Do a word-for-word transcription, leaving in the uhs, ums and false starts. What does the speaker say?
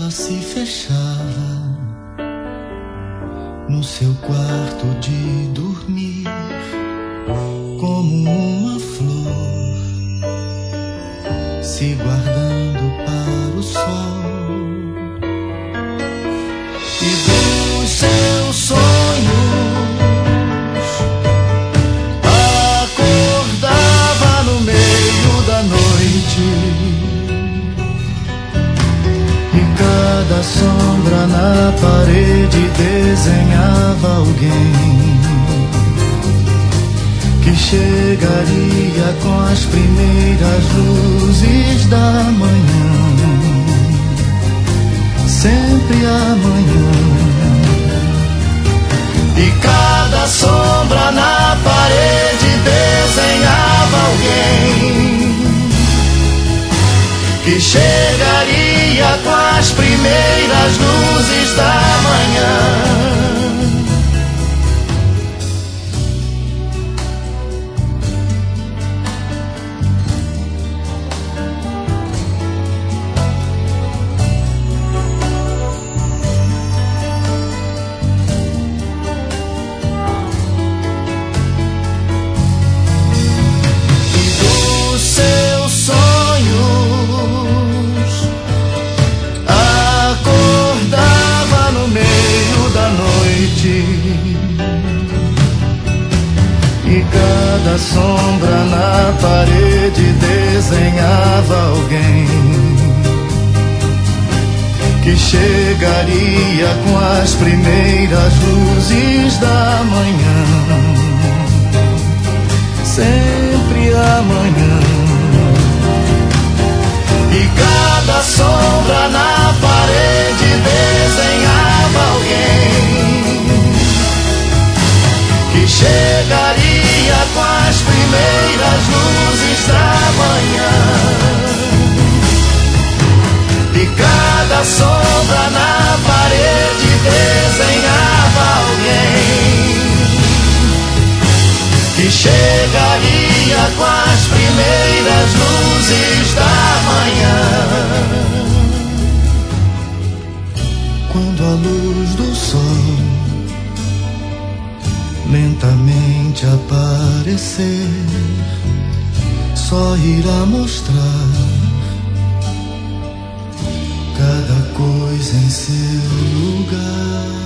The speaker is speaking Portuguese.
ela se fechava no seu quarto de dormir, como uma flor se guardando para o sol. E dos seus sonhos acordava no meio da noite, e cada sombra na parede desenhava alguém que chegaria com as primeiras luzes da manhã, sempre amanhã. E cada sombra na parede desenhava alguém que chegaria com as primeiras luzes da manhã. E cada sombra na parede desenhava alguém que chegaria com as primeiras luzes da manhã, sempre amanhã. E cada sombra na parede desenhava alguém que chegaria com as primeiras luzes da manhã. E cada sombra na parede desenhava alguém que chegaria com as primeiras luzes da manhã. Quando a luz do sol lentamente aparecer, só irá mostrar cada coisa em seu lugar.